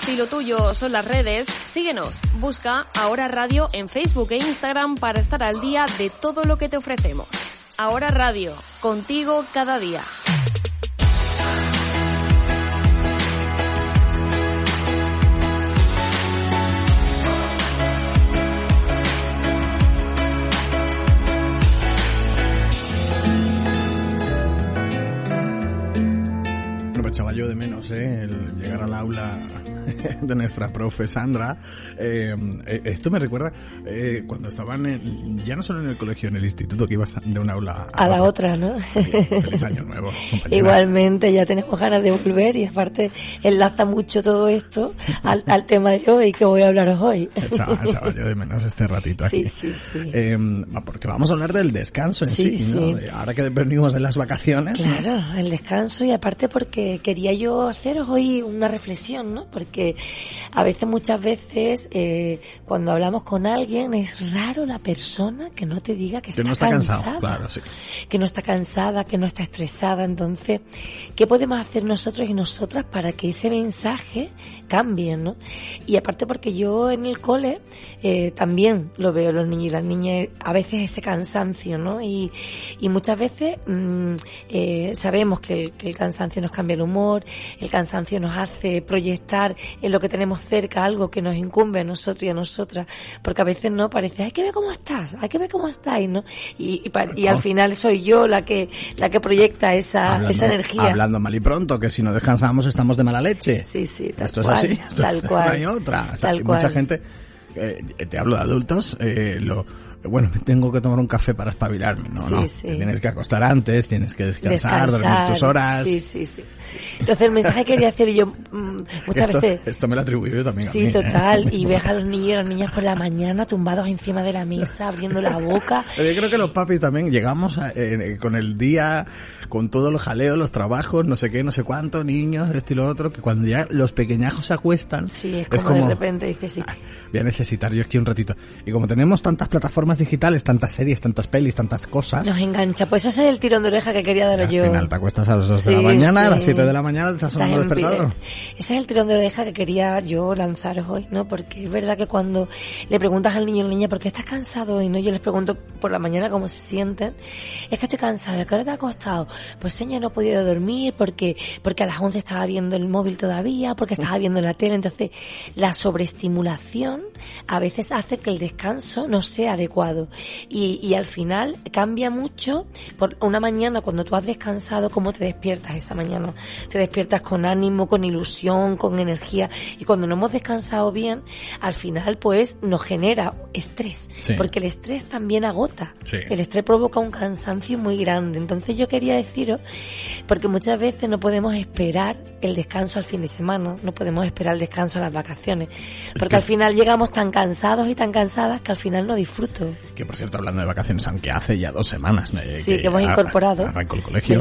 Si lo tuyo son las redes, síguenos. Busca Ahora Radio en Facebook e Instagram para estar al día de todo lo que te ofrecemos. Ahora Radio, contigo cada día. Echaba yo de menos, el llegar al aula de nuestra profe Sandra. Esto me recuerda cuando estaban ya no solo en el colegio, en el instituto, que ibas de un aula a la otra, ¿no? Feliz año nuevo, compañera. Igualmente, ya tenemos ganas de volver y aparte enlaza mucho todo esto al tema de hoy que voy a hablaros hoy. Echaba yo de menos este ratito aquí. Sí. Porque vamos a hablar del descanso en sí, ¿no? Ahora que venimos de las vacaciones. Claro, ¿no? El descanso, y aparte porque quería yo haceros hoy una reflexión, ¿no? Porque muchas veces, cuando hablamos con alguien, es raro la persona que no te diga que no está cansada. Cansado, claro, sí. Que no está cansada, que no está estresada. Entonces, ¿qué podemos hacer nosotros y nosotras para que ese mensaje cambie, ¿no? Y aparte porque yo en el cole también lo veo, los niños y las niñas, a veces ese cansancio, ¿no? Y muchas veces sabemos que el cansancio nos cambia el humor, el cansancio nos hace proyectar en lo que tenemos cerca algo que nos incumbe a nosotros y a nosotras, porque a veces no parece, hay que ver cómo estás, hay que ver cómo estáis, ¿no? Y al final soy yo la que proyecta esa energía. Hablando mal y pronto, que si no descansamos estamos de mala leche. Sí, esto es así. Tal cual. No hay otra. Tal cual. Mucha gente, te hablo de adultos, bueno, tengo que tomar un café para espabilarme, ¿no? Sí. Te tienes que acostar antes, tienes que descansar, dormir tus horas. Sí. Entonces el mensaje que quería hacer yo muchas veces... Esto me lo atribuyo yo también a mí. Sí, total. Y ves a los niños y las niñas por la mañana tumbados encima de la mesa, abriendo la boca. Yo creo que los papis también llegamos con el día, con todos los jaleos, los trabajos, no sé qué, no sé cuánto, niños, esto y lo otro, que cuando ya los pequeñajos se acuestan... Sí, es como de repente dices sí. Voy a necesitar yo aquí un ratito. Y como tenemos tantas plataformas digitales, tantas series, tantas pelis, tantas cosas... Nos engancha. Pues ese es el tirón de oreja que quería dar yo. Al final te acuestas a las 2 de la mañana, a las 7 de la mañana te estás sonando el despertador. Ese es el tirón de oreja que quería yo lanzaros hoy, ¿no? Porque es verdad que cuando le preguntas al niño o la niña ¿por qué estás cansado hoy? ¿No? Yo les pregunto por la mañana cómo se sienten. Es que estoy cansado. ¿A qué hora te has acostado? Pues señor, no he podido dormir porque a las 11 estaba viendo el móvil todavía, porque estaba viendo la tele. Entonces, la sobreestimulación a veces hace que el descanso no sea adecuado. Y al final cambia mucho por una mañana cuando tú has descansado, cómo te despiertas esa mañana. Te despiertas con ánimo, con ilusión, con energía. Y cuando no hemos descansado bien, al final pues nos genera estrés. Sí. Porque el estrés también agota. Sí. El estrés provoca un cansancio muy grande. Entonces yo quería deciros, porque muchas veces no podemos esperar el descanso al fin de semana, no podemos esperar el descanso a las vacaciones. Porque al final llegamos tan cansados y tan cansadas que al final no disfruto. Que por cierto, hablando de vacaciones, aunque hace ya 2 semanas que hemos incorporado. Arrancó el colegio.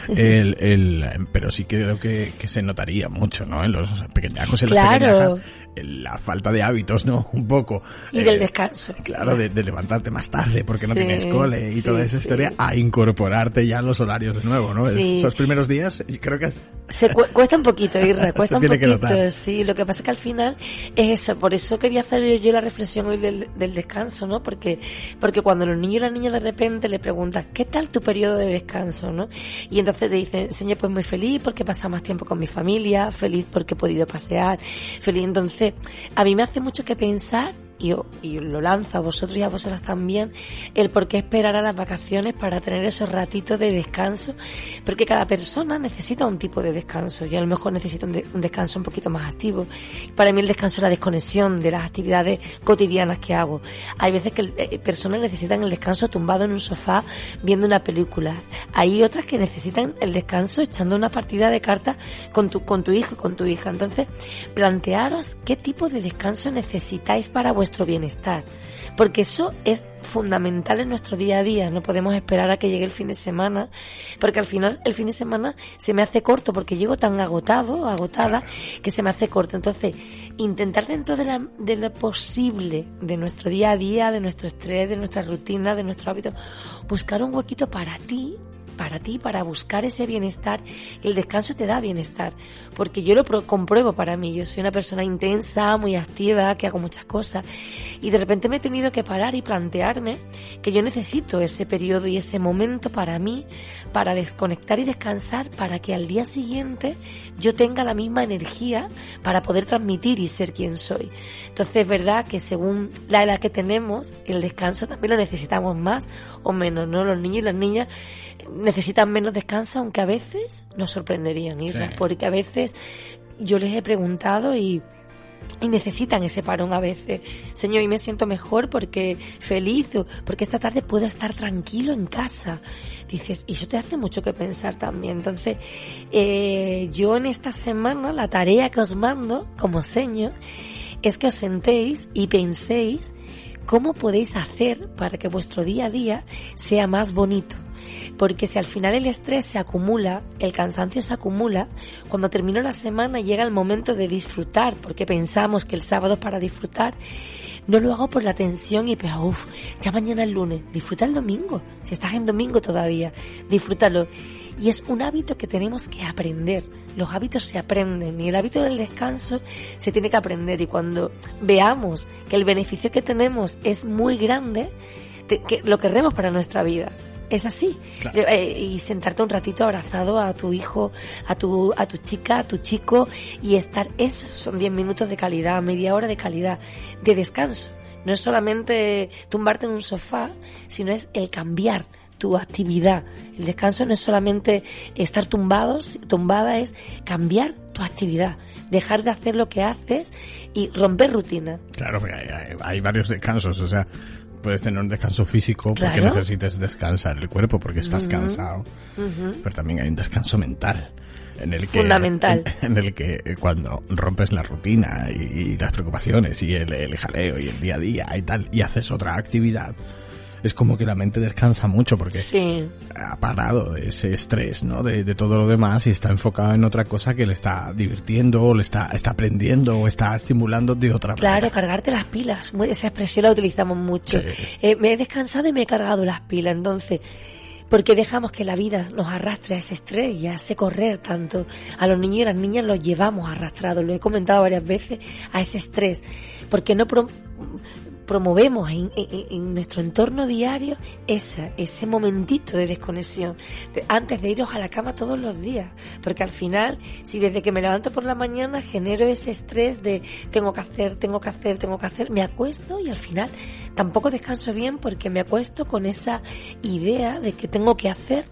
Pero sí creo que se notaría mucho, ¿no? En los pequeñajos y en las pequeñajas, la falta de hábitos, ¿no? Un poco. Y del descanso. Claro, de levantarte más tarde porque no tienes cole y toda esa historia, a incorporarte ya a los horarios de nuevo, ¿no? Sí. Esos primeros días, yo creo que cuesta un poquito, Irra, cuesta un poquito, sí. Lo que pasa es que al final es eso, por eso quería hacer yo la reflexión hoy del descanso, ¿no? Porque cuando los niños y las niñas de repente le preguntan, ¿qué tal tu periodo de descanso, no? Y entonces te dicen, señor, pues muy feliz porque he pasado más tiempo con mi familia, feliz porque he podido pasear, feliz. Entonces, a mí me hace mucho que pensar, y lo lanzo a vosotros y a vosotras también, el por qué esperar a las vacaciones para tener esos ratitos de descanso, porque cada persona necesita un tipo de descanso. Yo a lo mejor necesito un descanso un poquito más activo. Para mí el descanso es la desconexión de las actividades cotidianas que hago. Hay veces que personas necesitan el descanso tumbado en un sofá viendo una película. Hay otras que necesitan el descanso echando una partida de cartas con tu hijo, con tu hija. Entonces, plantearos qué tipo de descanso necesitáis para vuestro bienestar, porque eso es fundamental en nuestro día a día. No podemos esperar a que llegue el fin de semana, porque al final el fin de semana se me hace corto, porque llego tan agotada, que se me hace corto. Entonces, intentar dentro de lo posible de nuestro día a día, de nuestro estrés, de nuestra rutina, de nuestro hábito, buscar un huequito para ti, para ti, para buscar ese bienestar. El descanso te da bienestar, porque yo lo compruebo para mí. Yo soy una persona intensa, muy activa, que hago muchas cosas, y de repente me he tenido que parar y plantearme que yo necesito ese periodo y ese momento para mí, para desconectar y descansar, para que al día siguiente yo tenga la misma energía para poder transmitir y ser quien soy. Entonces es verdad que según la edad que tenemos, el descanso también lo necesitamos más o menos, ¿no? Los niños y las niñas necesitan menos descanso, aunque a veces nos sorprenderían, Isra, sí. Porque a veces yo les he preguntado y necesitan ese parón a veces. Señor, y me siento mejor porque feliz, porque esta tarde puedo estar tranquilo en casa. Dices, y eso te hace mucho que pensar también. Entonces, yo en esta semana, la tarea que os mando como señor es que os sentéis y penséis cómo podéis hacer para que vuestro día a día sea más bonito. Porque si al final el estrés se acumula, el cansancio se acumula, cuando termina la semana llega el momento de disfrutar, porque pensamos que el sábado es para disfrutar, no lo hago por la tensión y pues, ya mañana es lunes, disfruta el domingo, si estás en domingo todavía, disfrútalo. Y es un hábito que tenemos que aprender, los hábitos se aprenden y el hábito del descanso se tiene que aprender, y cuando veamos que el beneficio que tenemos es muy grande, que lo querremos para nuestra vida. Es así. Claro. Y sentarte un ratito abrazado a tu hijo, a tu chica, a tu chico, y estar, eso son 10 minutos de calidad, media hora de calidad, de descanso. No es solamente tumbarte en un sofá, sino es el cambiar tu actividad. El descanso no es solamente estar tumbada, es cambiar tu actividad. Dejar de hacer lo que haces y romper rutina. Claro, hay varios descansos, o sea, puedes tener un descanso físico porque claro, necesites descansar el cuerpo porque estás cansado, pero también hay un descanso mental en el que fundamental, en el que cuando rompes la rutina y las preocupaciones y el jaleo y el día a día y tal, y haces otra actividad, es como que la mente descansa mucho porque sí, ha parado ese estrés, ¿no? De todo lo demás y está enfocado en otra cosa que le está divirtiendo o le está aprendiendo o está estimulando de otra manera. Claro, cargarte las pilas. Esa expresión la utilizamos mucho. Sí. Me he descansado y me he cargado las pilas. Entonces, ¿por qué dejamos que la vida nos arrastre a ese estrés y a ese correr tanto? A los niños y las niñas los llevamos arrastrados, lo he comentado varias veces, a ese estrés. Porque no promovemos en nuestro entorno diario ese momentito de desconexión antes de iros a la cama todos los días, porque al final, si desde que me levanto por la mañana genero ese estrés de tengo que hacer, me acuesto y al final tampoco descanso bien porque me acuesto con esa idea de que tengo que hacer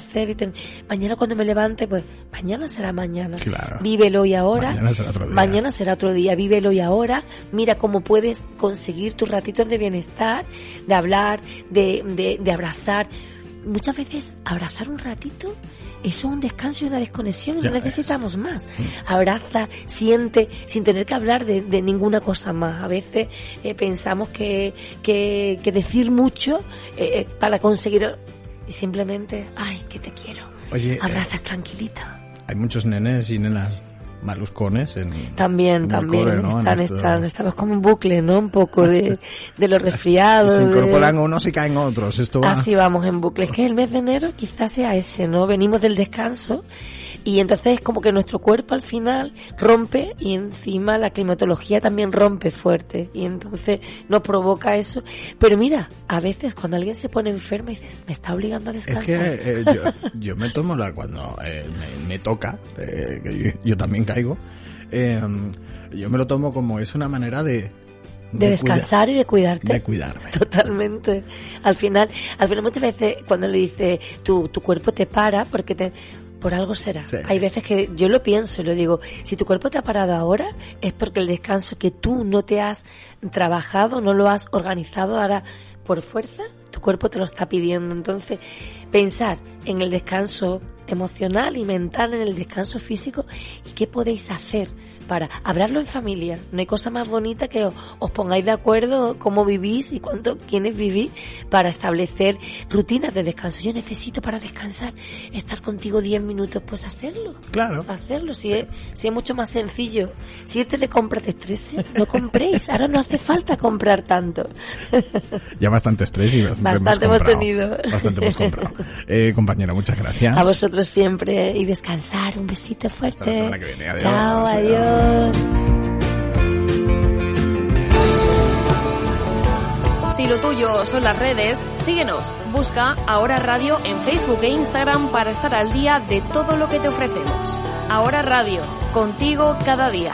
mañana cuando me levante, pues mañana será mañana. Claro. Vívelo y ahora. Mañana será otro día. Vívelo y ahora. Mira cómo puedes conseguir tus ratitos de bienestar, de hablar, de abrazar. Muchas veces abrazar un ratito, eso es un descanso y una desconexión y no necesitamos más. Abraza, siente, sin tener que hablar de ninguna cosa más. A veces pensamos que decir mucho para conseguir, y simplemente, ay, que te quiero. Oye, abrazas tranquilita. Hay muchos nenes y nenas maluscones también core, ¿no? Estamos como en bucle, ¿no? Un poco de los resfriados. Se incorporan unos y caen otros. Así vamos en bucle. Es que el mes de enero quizás sea ese, ¿no? Venimos del descanso y entonces es como que nuestro cuerpo al final rompe y encima la climatología también rompe fuerte y entonces nos provoca eso. Pero mira, a veces cuando alguien se pone enfermo y dices, me está obligando a descansar. Es que yo me tomo cuando me toca, que yo también caigo, yo me lo tomo como es una manera de descansar y de cuidarte. De cuidarme. Totalmente. Al final muchas veces cuando le dices tu cuerpo te para porque por algo será. Sí. Hay veces que yo lo pienso y lo digo, si tu cuerpo te ha parado ahora es porque el descanso que tú no te has trabajado, no lo has organizado ahora por fuerza, tu cuerpo te lo está pidiendo. Entonces, pensar en el descanso emocional y mental, en el descanso físico y qué podéis hacer para hablarlo en familia. No hay cosa más bonita que os pongáis de acuerdo cómo vivís y quiénes vivís para establecer rutinas de descanso. Yo necesito para descansar estar contigo 10 minutos, pues hacerlo. Claro. Hacerlo, si es mucho más sencillo. Si irte de compras de estrés, no compréis. Ahora no hace falta comprar tanto. Ya bastante estrés y bastante hemos tenido. Bastante hemos comprado. Compañera, muchas gracias. A vosotros siempre y descansar. Un besito fuerte. Hasta la semana que viene. Adiós. Chao, adiós. Si lo tuyo son las redes, síguenos. Busca Ahora Radio en Facebook e Instagram para estar al día de todo lo que te ofrecemos. Ahora Radio, contigo cada día.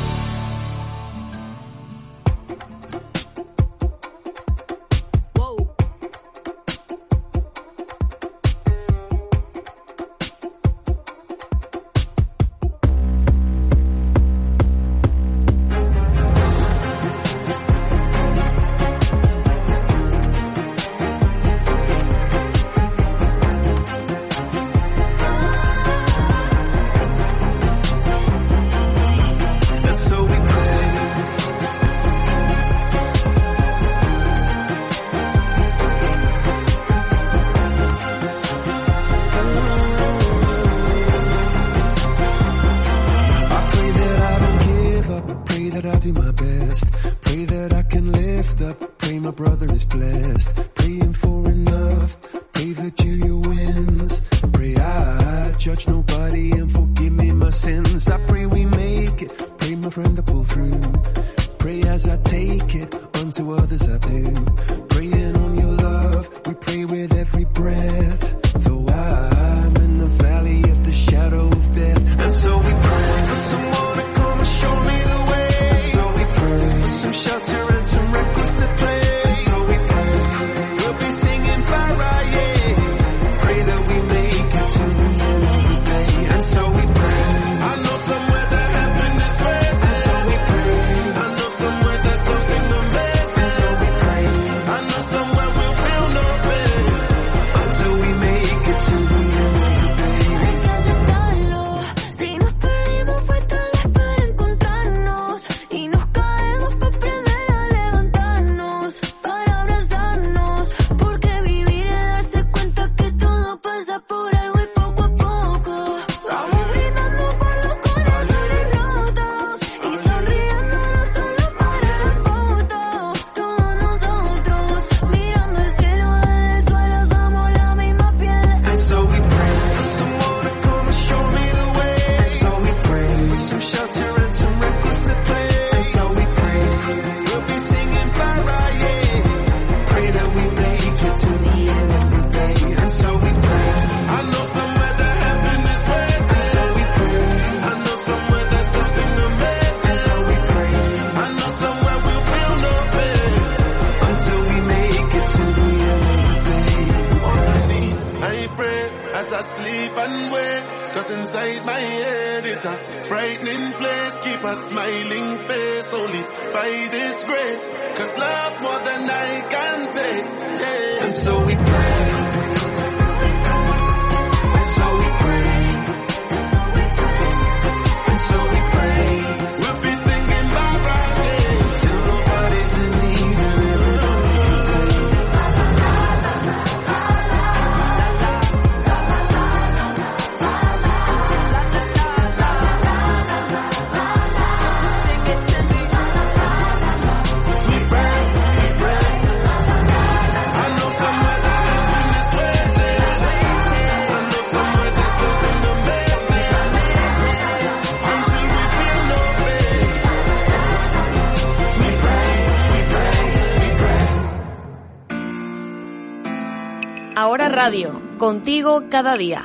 Ahora Radio, contigo cada día.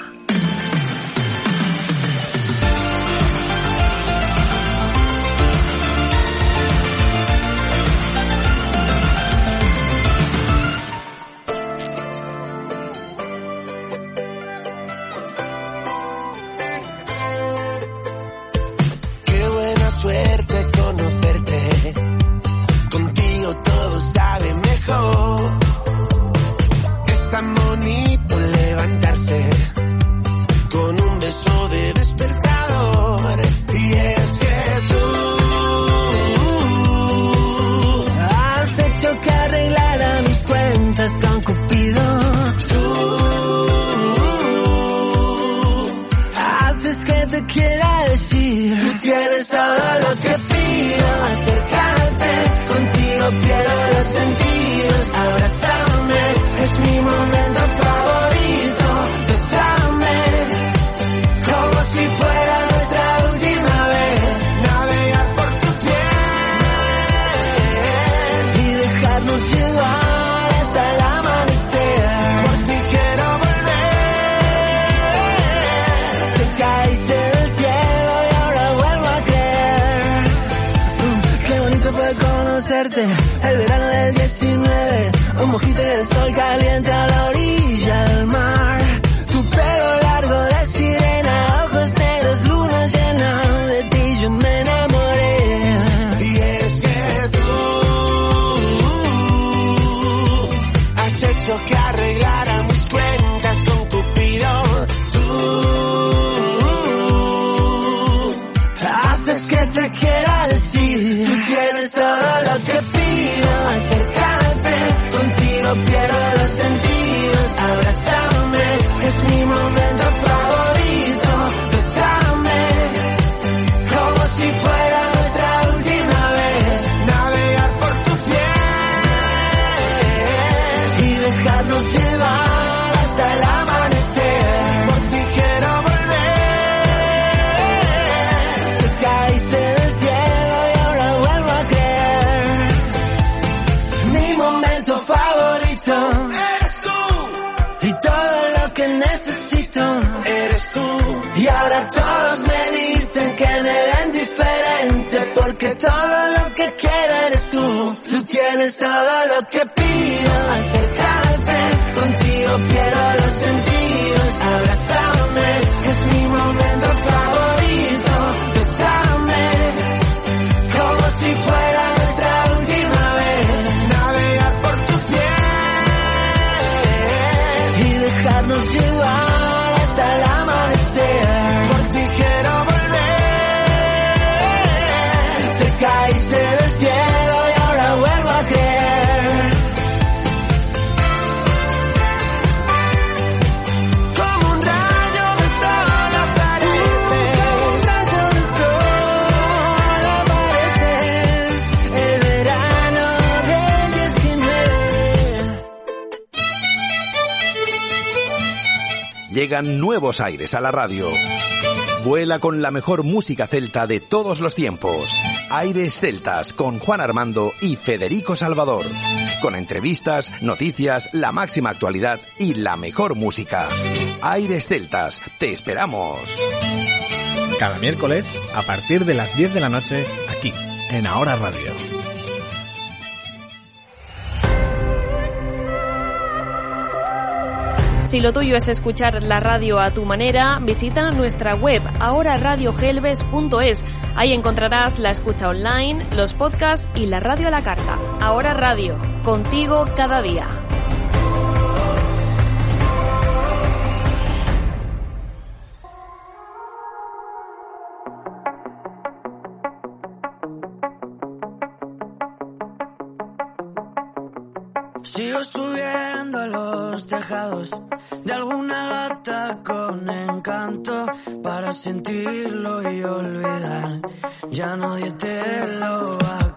Qué buena suerte conocerte. Contigo todo sabe mejor. Es tan bonito levantarse con un beso de despertador. Y es que tú conocerte, el verano del 19, un mojito de sol caliente a la orilla del mar. Tu pelo largo de sirena, ojos negros, luna llena, de ti yo me enamoré. Y es que tú has hecho que arreglara mis cuentas con Cupido. Haces que te quiera decir, tú tienes todo lo que pido, acercarte, contigo pierdo los sentidos, abrázame, es mi momento favorito, besame, como si fuera nuestra última vez, navegar por tu piel y dejarnos llevar hasta el amanecer, por ti quiero volver. Caíste del cielo y ahora vuelvo a creer. Mi momento favorito eres tú, y todo lo que necesito eres tú. Y ahora todos me dicen que me ven diferente, porque todo lo que quiero eres tú. Tú tienes todo lo que pido, acercarte, contigo pierdo los sentidos, abrázame, es mi momento favorito, besame, como si fuera nuestra última vez, navegar por tu piel y dejarnos llevar hasta el amanecer. Por ti quiero volver, te caíste del cielo y ahora vuelvo a creer. Como un rayo de sol apareces, el verano del 19. Llegan nuevos aires a la radio. Vuela con la mejor música celta de todos los tiempos. Aires Celtas con Juan Armando y Federico Salvador. Con entrevistas, noticias, la máxima actualidad y la mejor música. Aires Celtas, te esperamos. Cada miércoles, a partir de las 10 de la noche, aquí, en Ahora Radio. Si lo tuyo es escuchar la radio a tu manera, visita nuestra web ahoraradiogelbes.es. Ahí encontrarás la escucha online, los podcasts y la radio a la carta. Ahora Radio, contigo cada día. Sigo subiendo a los tejados de alguna gata con encanto para sentirlo y olvidar. Ya nadie te lo va a